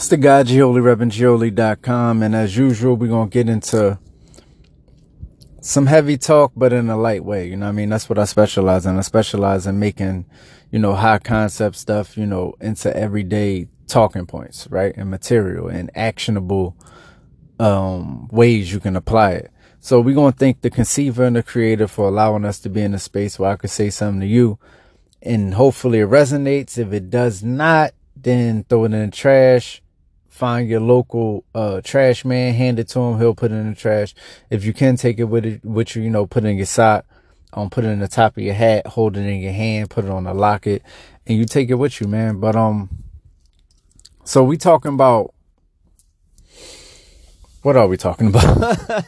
It's the guy Gioli, ReverendGioli.com, and as usual, we're going to get into some heavy talk, but in a light way. You know what I mean? That's what I specialize in. I specialize in making, high concept stuff, into everyday talking points, right? And material and actionable ways you can apply it. So we're going to thank the conceiver and the creator for allowing us to be in a space where I could say something to you, and hopefully it resonates. If it does not, then throw it in the trash. Find your local trash man, hand it to him, he'll put it in the trash. If you can take it with you, put it in your sock, put it in the top of your hat, hold it in your hand, put it on a locket, and you take it with you, man. But so we talking about, what are we talking about?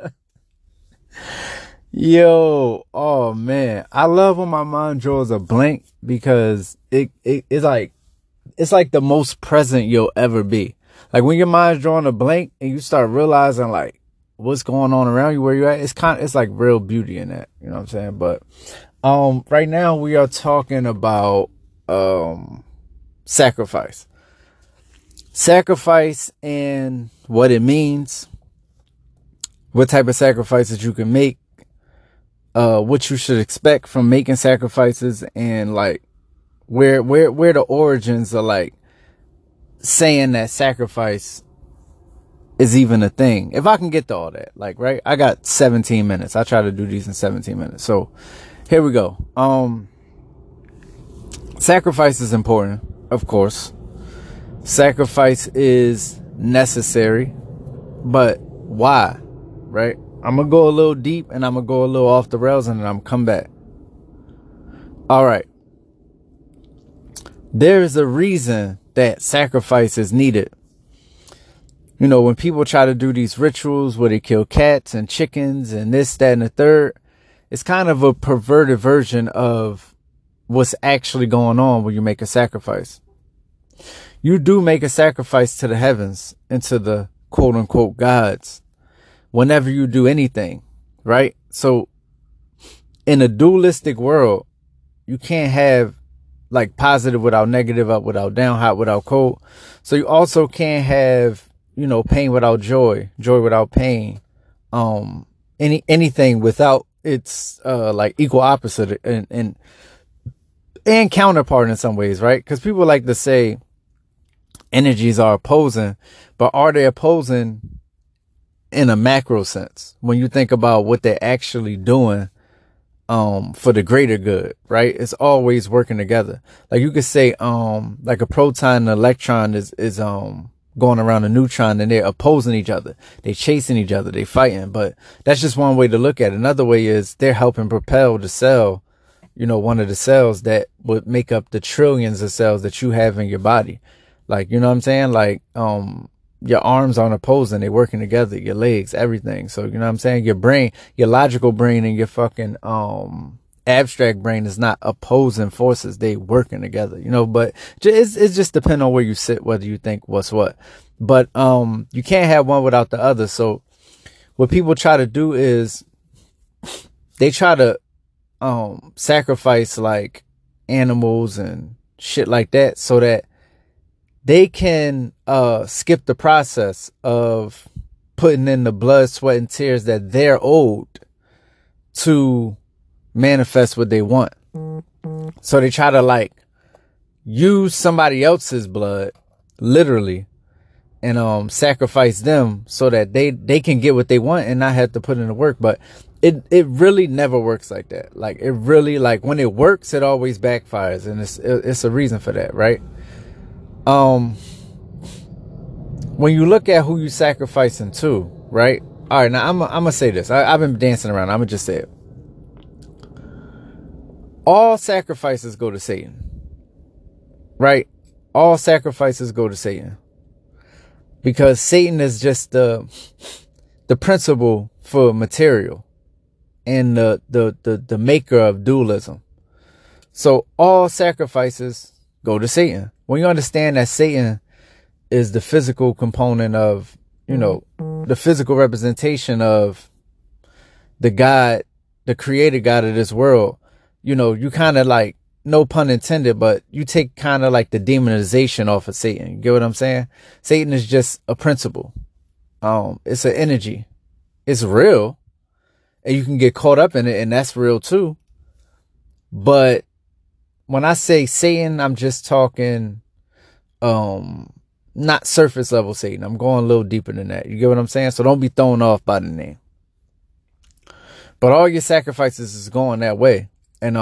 Yo, oh man, I love when my mind draws a blank, because it's like the most present you'll ever be. Like when your mind's drawing a blank and you start realizing like what's going on around you, where you're at, it's like real beauty in that. You know what I'm saying? But right now we are talking about sacrifice. Sacrifice and what it means, what type of sacrifices you can make, what you should expect from making sacrifices, and like where the origins are, like saying that sacrifice is even a thing. If I can get to all that, like, right, I got 17 minutes. I try to do these in 17 minutes. So here we go. Sacrifice is important, of course. Sacrifice is necessary, but why? Right? I'm gonna go a little deep and I'm gonna go a little off the rails, and then I'm gonna come back. All right. There is a reason that sacrifice is needed. When people try to do these rituals where they kill cats and chickens and this, that, and the third, it's kind of a perverted version of what's actually going on when you make a sacrifice. You do make a sacrifice to the heavens and to the quote unquote gods whenever you do anything, right? So in a dualistic world, you can't have like positive without negative, up without down, hot without cold. So you also can't have, pain without joy, joy without pain, anything without its like equal opposite and counterpart in some ways, right? Because people like to say energies are opposing, but are they opposing in a macro sense when you think about what they're actually doing for the greater good, right? It's always working together. Like you could say like a proton and electron is going around a neutron, and they're opposing each other, they chasing each other, they fighting. But that's just one way to look at it. Another way is they're helping propel the cell, one of the cells that would make up the trillions of cells that you have in your body. Like, you know what I'm saying? Like your arms aren't opposing, they working together, your legs, everything. So, you know what I'm saying? Your brain, your logical brain, and your fucking abstract brain is not opposing forces, they working together, but it's just depend on where you sit, whether you think what's what. But you can't have one without the other. So what people try to do is they try to sacrifice like animals and shit like that so that they can skip the process of putting in the blood, sweat, and tears that they're owed to manifest what they want. So they try to like use somebody else's blood, literally, and sacrifice them so that they can get what they want and not have to put in the work. But it really never works like that. Like it really, like when it works, it always backfires, and it's a reason for that, right? When you look at who you sacrificing to, right? All right, now I'm gonna say this. I've been dancing around. I'm gonna just say it. All sacrifices go to Satan, right? All sacrifices go to Satan, because Satan is just the principle for material and the maker of dualism. So all sacrifices go to Satan. When you understand that Satan is the physical component of, the physical representation of the God, the creator God of this world, you kind of like no pun intended, but you take kind of like the demonization off of Satan. You get what I'm saying? Satan is just a principle. It's an energy. It's real, and you can get caught up in it, and that's real too. But when I say Satan, I'm just talking, not surface level Satan. I'm going a little deeper than that. You get what I'm saying? So don't be thrown off by the name. But all your sacrifices is going that way. And,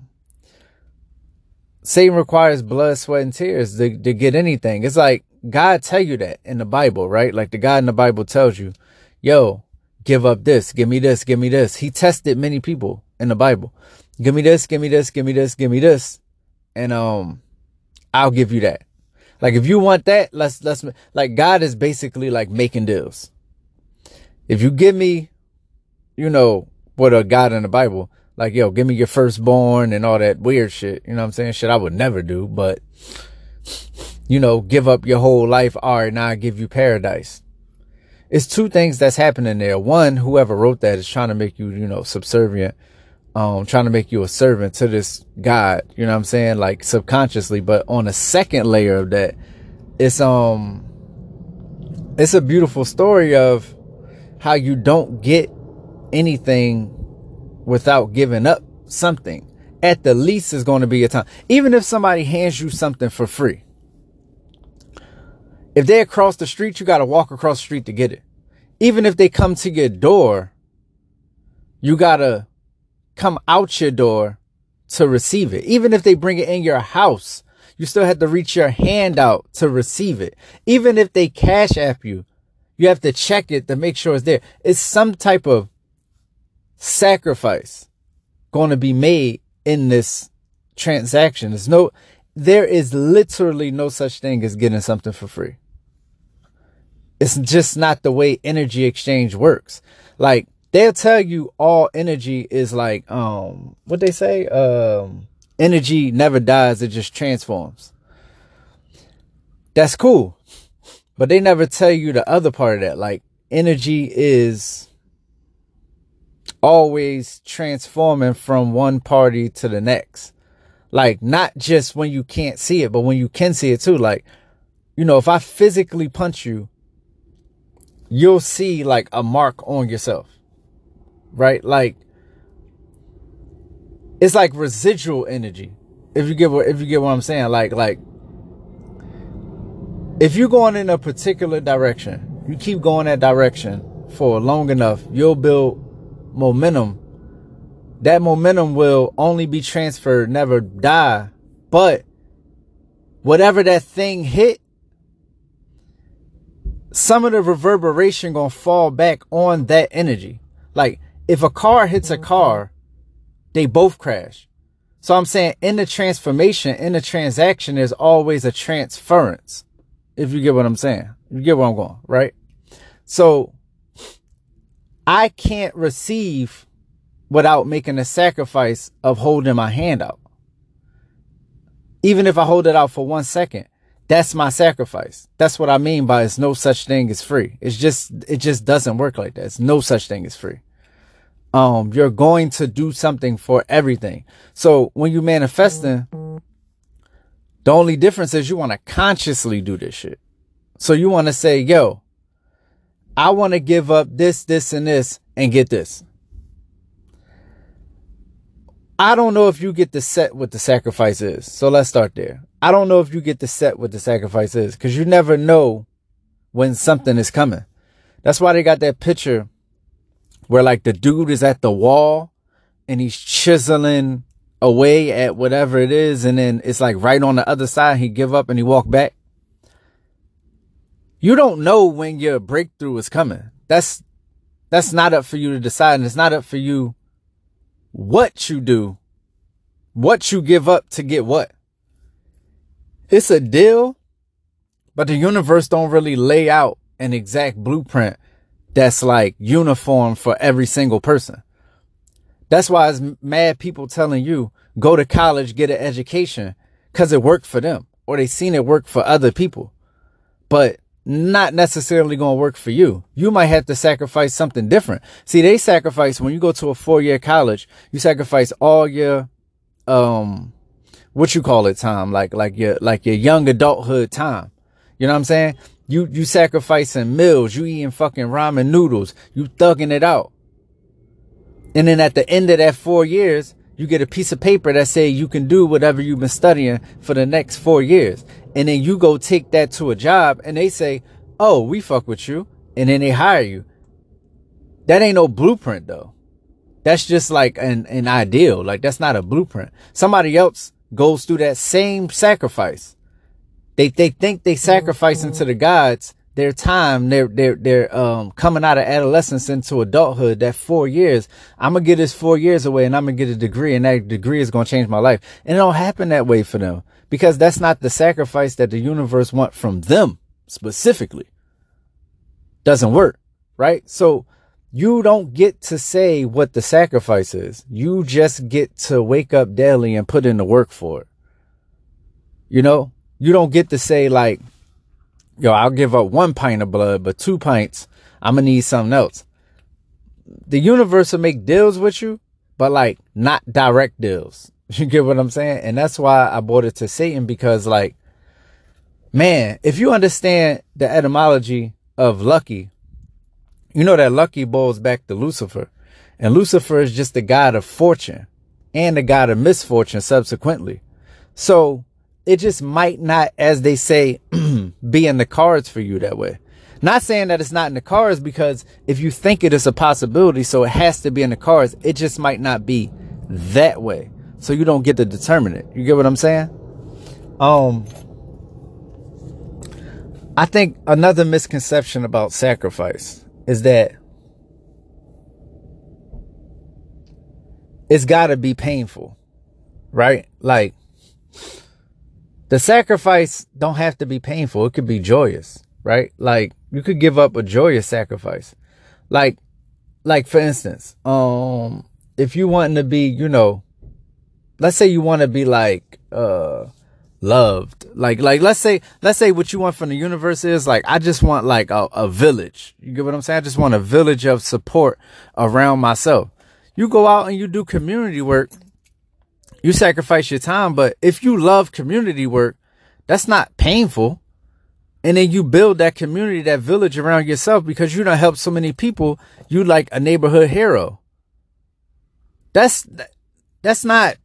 Satan requires blood, sweat, and tears to get anything. It's like God tell you that in the Bible, right? Like the God in the Bible tells you, yo, give up this, give me this, give me this. He tested many people in the Bible. Give me this, give me this, give me this, give me this. And I'll give you that. Like if you want that, let's like God is basically like making deals. If you give me, you know, what a God in the Bible, like, yo, give me your firstborn and all that weird shit. You know what I'm saying? Shit I would never do, but, you know, give up your whole life. All right, now I give you paradise. It's two things that's happening there. One, whoever wrote that is trying to make you, you know, subservient, trying to make you a servant to this God, you know what I'm saying? Like subconsciously. But on a second layer of that, it's a beautiful story of how you don't get anything without giving up something. At the least is going to be a time. Even if somebody hands you something for free, if they across the street, you got to walk across the street to get it. Even if they come to your door, you got to come out your door to receive it. Even if they bring it in your house, you still have to reach your hand out to receive it. Even if they cash app you, you have to check it to make sure it's there. It's some type of sacrifice going to be made in this transaction. There is literally no such thing as getting something for free. It's just not the way energy exchange works. Like they'll tell you all energy is like, what they say, energy never dies. It just transforms. That's cool. But they never tell you the other part of that. Like energy is always transforming from one party to the next. Like not just when you can't see it, but when you can see it too. Like, you know, if I physically punch you, you'll see like a mark on yourself, right? Like it's like residual energy. If you get what I'm saying, like if you're going in a particular direction, you keep going that direction for long enough, you'll build momentum. That momentum will only be transferred, never die. But whatever that thing hit, some of the reverberation gonna fall back on that energy. Like if a car hits a car, they both crash. So I'm saying in the transformation, in the transaction, there's always a transference. If you get what I'm saying, you get where I'm going, right? So I can't receive without making a sacrifice of holding my hand out. Even if I hold it out for 1 second, that's my sacrifice. That's what I mean by it's no such thing as free. It just doesn't work like that. It's no such thing as free. You're going to do something for everything. So when you manifesting, the only difference is you want to consciously do this shit. So you want to say, yo, I want to give up this, this, and this and get this. I don't know if you get to set what the sacrifice is. So let's start there. I don't know if you get to set what the sacrifice is because you never know when something is coming. That's why they got that picture where like the dude is at the wall and he's chiseling away at whatever it is. And then it's like right on the other side, he give up and he walk back. You don't know when your breakthrough is coming. That's not up for you to decide. And it's not up for you what you do, what you give up to get what. It's a deal, but the universe don't really lay out an exact blueprint that's like uniform for every single person. That's why it's mad people telling you, go to college, get an education, because it worked for them or they seen it work for other people, but not necessarily going to work for you. You might have to sacrifice something different. See, they sacrifice when you go to a 4-year college, you sacrifice all your what you call it time, like your young adulthood time. You know what I'm saying? You sacrificing meals, you eating fucking ramen noodles, you thugging it out. And then at the end of that 4 years, you get a piece of paper that say you can do whatever you've been studying for the next 4 years. And then you go take that to a job and they say, oh, we fuck with you. And then they hire you. That ain't no blueprint though. That's just like an ideal. Like that's not a blueprint. Somebody else goes through that same sacrifice. They think they sacrificing to the gods their time. They're coming out of adolescence into adulthood. That 4 years, I'm gonna get this 4 years away and I'm gonna get a degree, and that degree is gonna change my life. And it don't happen that way for them because that's not the sacrifice that the universe want from them specifically. Doesn't work, right? So you don't get to say what the sacrifice is. You just get to wake up daily and put in the work for it. You know, you don't get to say like, yo, I'll give up 1 pint of blood, but 2 pints, I'm going to need something else. The universe will make deals with you, but like not direct deals. You get what I'm saying? And that's why I brought it to Satan, because like, man, if you understand the etymology of lucky, you know that lucky boils back to Lucifer, and Lucifer is just the god of fortune and the god of misfortune subsequently. So it just might not, as they say, be in the cards for you that way. Not saying that it's not in the cards, because if you think it is a possibility, so it has to be in the cards, it just might not be that way. So you don't get to determine it. You get what I'm saying? I think another misconception about sacrifice is that it's got to be painful, right? Like, the sacrifice don't have to be painful. It could be joyous, right? Like, you could give up a joyous sacrifice. Like for instance, if you want to be, you know, let's say you want to be like, loved, like let's say what you want from the universe is like, I just want like a village. You get what I'm saying? I just want a village of support around myself. You go out and you do community work. You sacrifice your time, but if you love community work, that's not painful. And then you build that community, that village around yourself, because you done helped so many people. You like a neighborhood hero. That's not,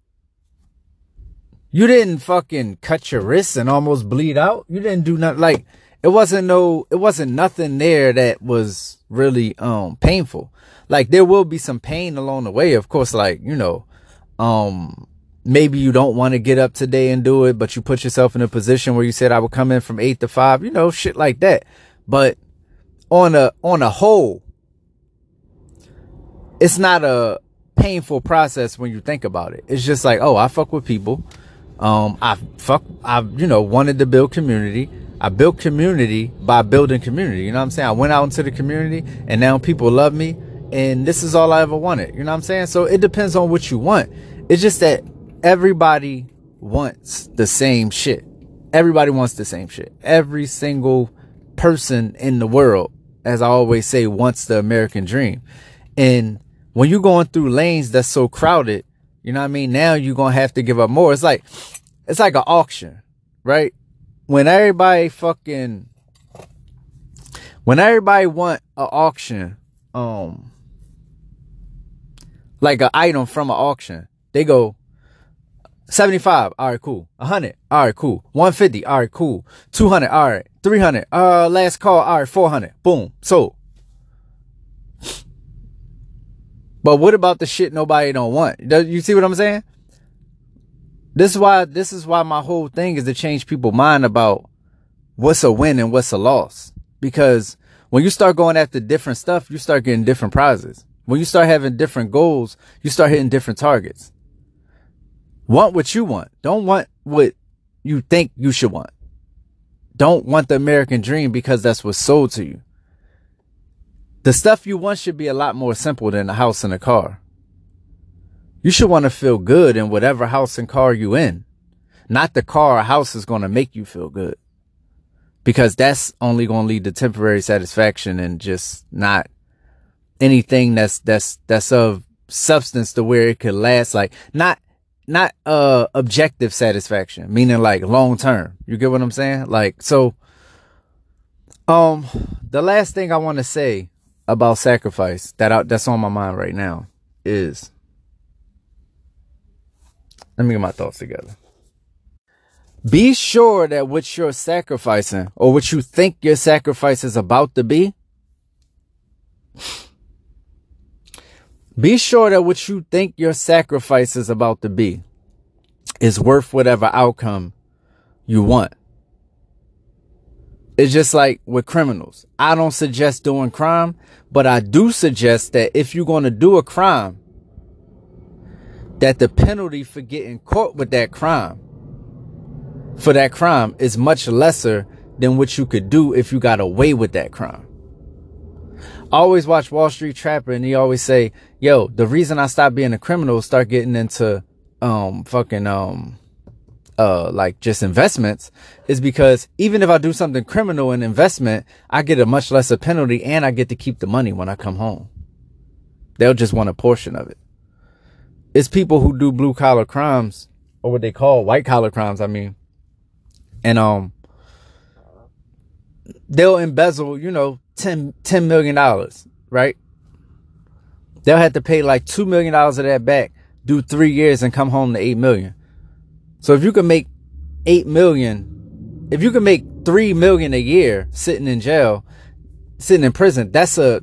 you didn't fucking cut your wrists and almost bleed out. You didn't do nothing. Like, it wasn't nothing there that was really painful. Like, there will be some pain along the way, of course, like, you know, maybe you don't want to get up today and do it, but you put yourself in a position where you said, I would come in from 8 to 5, you know, shit like that. But on a whole, it's not a painful process when you think about it. It's just like, oh, I fuck with people. I wanted to build community. I built community by building community. You know what I'm saying? I went out into the community and now people love me. And this is all I ever wanted. You know what I'm saying? So it depends on what you want. It's just that everybody wants the same shit. Everybody wants the same shit. Every single person in the world, as I always say, wants the American dream. And when you're going through lanes that's so crowded, you know what I mean? Now you're going to have to give up more. It's like an auction, right? When everybody want an auction, like an item from an auction, they go 75. All right, cool. 100. All right, cool. 150. All right, cool. 200. All right. 300. Last call. All right, 400. Boom. Sold. But what about the shit nobody don't want? You see what I'm saying? This is why my whole thing is to change people's mind about what's a win and what's a loss. Because when you start going after different stuff, you start getting different prizes. When you start having different goals, you start hitting different targets. Want what you want. Don't want what you think you should want. Don't want the American dream because that's what's sold to you. The stuff you want should be a lot more simple than a house and a car. You should want to feel good in whatever house and car you in. Not the car or house is going to make you feel good. Because that's only going to lead to temporary satisfaction and just not anything that's of substance to where it could last. Like, not objective satisfaction, meaning like long term. You get what I'm saying? Like, so the last thing I want to say about sacrifice that's on my mind right now is, let me get my thoughts together. Be sure that what you're sacrificing, or what you think your sacrifice is about to be sure that what you think your sacrifice is about to be is worth whatever outcome you want. It's just like with criminals. I don't suggest doing crime, but I do suggest that if you're going to do a crime, that the penalty for getting caught with that crime, is much lesser than what you could do if you got away with that crime. I always watch Wall Street Trapper, and he always say, yo, the reason I stopped being a criminal, start getting into like just investments, is because even if I do something criminal in investment, I get a much lesser penalty, and I get to keep the money when I come home. They'll just want a portion of it. It's people who do blue collar crimes, or what they call white collar crimes, I mean. And they'll embezzle, $10 million, right? They'll have to pay like $2 million of that back, do 3 years, and come home to $8 million. So if you can make $8 million, if you can make $3 million a year sitting in jail, sitting in prison, that's a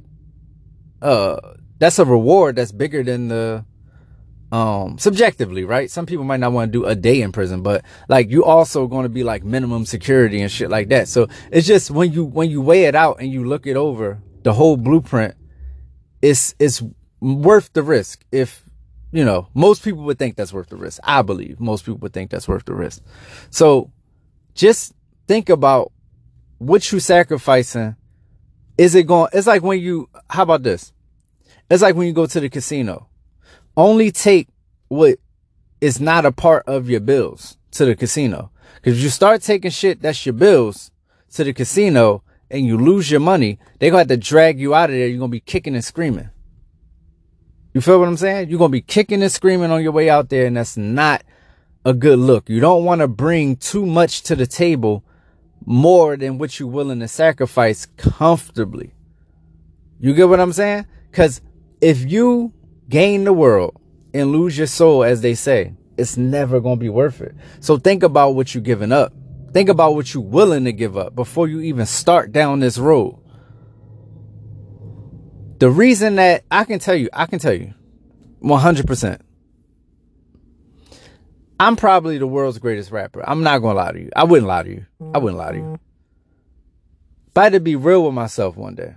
reward that's bigger than the subjectively, right? Some people might not want to do a day in prison, but like you also going to be like minimum security and shit like that. So it's just when you weigh it out and you look it over, the whole blueprint, it's worth the risk. If most people would think that's worth the risk. I believe most people would think that's worth the risk. So just think about what you sacrificing. It's like how about this? It's like when you go to the casino. Only take what is not a part of your bills to the casino. Because if you start taking shit that's your bills to the casino and you lose your money, they're going to have to drag you out of there. You're going to be kicking and screaming. You feel what I'm saying? You're going to be kicking and screaming on your way out there, and that's not a good look. You don't want to bring too much to the table, more than what you're willing to sacrifice comfortably. You get what I'm saying? Because if you gain the world and lose your soul, as they say, it's never going to be worth it. So think about what you're giving up. Think about what you're willing to give up before you even start down this road. The reason that I can tell you 100%, I'm probably the world's greatest rapper. I'm not going to lie to you. I wouldn't lie to you. But I had to be real with myself one day.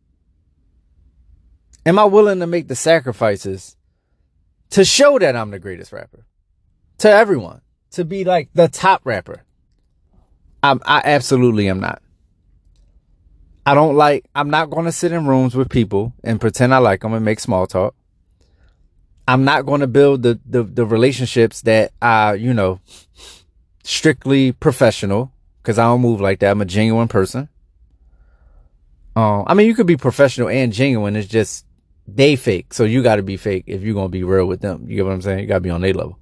Am I willing to make the sacrifices to show that I'm the greatest rapper to everyone, to be like the top rapper? I absolutely am not. I'm not going to sit in rooms with people and pretend I like them and make small talk. I'm not going to build the relationships that are, strictly professional, because I don't move like that. I'm a genuine person. I mean, you could be professional and genuine. It's just they fake. So you got to be fake if you're going to be real with them. You get what I'm saying? You got to be on their level.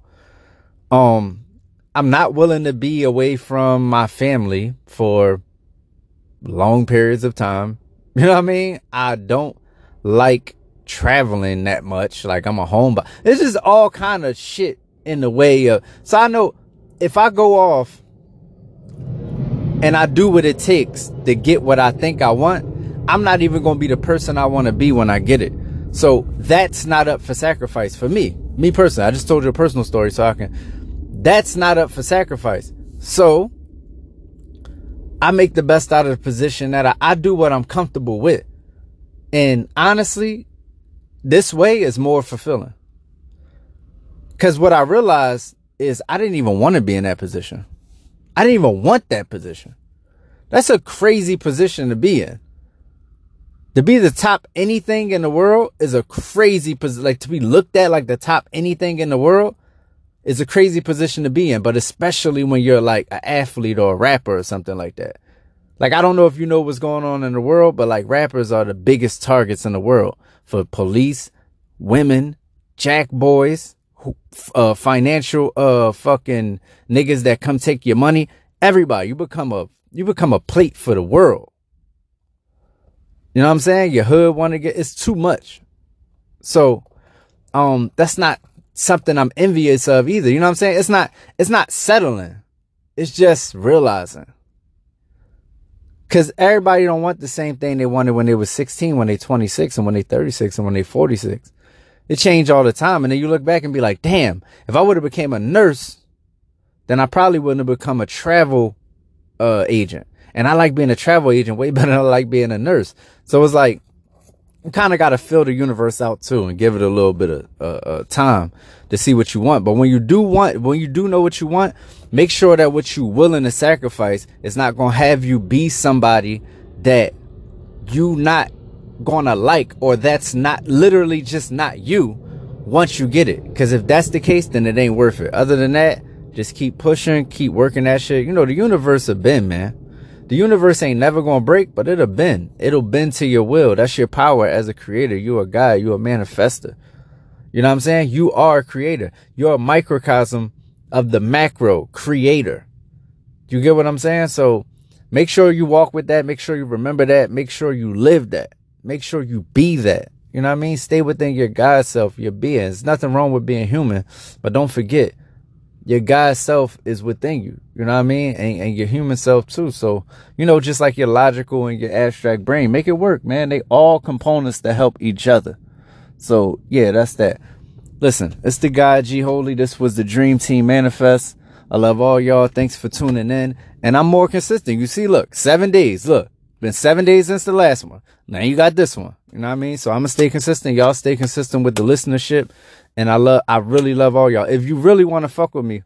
I'm not willing to be away from my family for long periods of time. You know what I mean? I don't like traveling that much. Like, I'm a homebody. This is all kind of shit in the way of, so I know if I go off and I do what it takes to get what I think I want, I'm not even going to be the person I want to be when I get it. So that's not up for sacrifice for me personally. I just told you a personal story, so that's not up for sacrifice. So I make the best out of the position that I do what I'm comfortable with. And honestly, this way is more fulfilling. Because what I realized is I didn't even want to be in that position. I didn't even want that position. That's a crazy position to be in. To be the top anything in the world is a crazy position. Like, to be looked at like the top anything in the world is a crazy position to be in. But especially when you're like an athlete or a rapper or something like that. Like, I don't know if you know what's going on in the world, but like, rappers are the biggest targets in the world for police, women, jack boys, financial, fucking niggas that come take your money. Everybody, you become a plate for the world. You know what I'm saying? Your hood want to it's too much. So, that's not something I'm envious of either. You know what I'm saying? It's not settling. It's just realizing. Cause everybody don't want the same thing they wanted when they was 16, when they 26, and when they 36, and when they 46. It changed all the time. And then you look back and be like, damn, if I would have became a nurse, then I probably wouldn't have become a travel agent. And I like being a travel agent way better than I like being a nurse. So it's like, you kind of got to fill the universe out too and give it a little bit of time to see what you want. But when you do know what you want, make sure that what you're willing to sacrifice is not going to have you be somebody that you not going to like, or that's not literally just not you once you get it. Because if that's the case, then it ain't worth it. Other than that, just keep pushing, keep working that shit. You know, the universe will bend, man. The universe ain't never gonna break, but it'll bend. It'll bend to your will. That's your power as a creator. You a guy. You a manifester. You know what I'm saying? You are a creator. You're a microcosm of the macro creator. You get what I'm saying? So make sure you walk with that. Make sure you remember that. Make sure you live that. Make sure you be that. You know what I mean? Stay within your God self, your being. There's nothing wrong with being human, but don't forget, your God self is within you. You know what I mean? And your human self too. So, you know, just like your logical and your abstract brain, make it work, man. They all components that help each other. So yeah, that's that. Listen, it's the guy G Holy. This was the Dream Team Manifest. I love all y'all. Thanks for tuning in. And I'm more consistent. You see, look, 7 days. Look, been 7 days since the last one. Now you got this one. You know what I mean? So I'm gonna stay consistent. Y'all stay consistent with the listenership. And I really love all y'all. If you really want to fuck with me,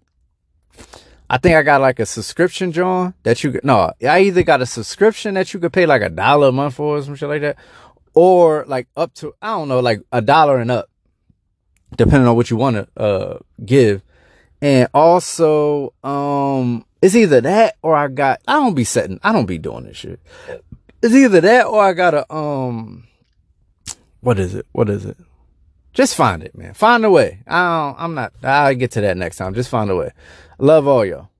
I think I got like a subscription, John, that I either got a subscription that you could pay like $1 a month for or some shit like that, or like up to, I don't know, like $1 and up, depending on what you want to give. And also, it's either that or I don't be doing this shit. It's either that or I got a, what is it? Just find it, man. Find a way. I'll get to that next time. Just find a way. Love all y'all.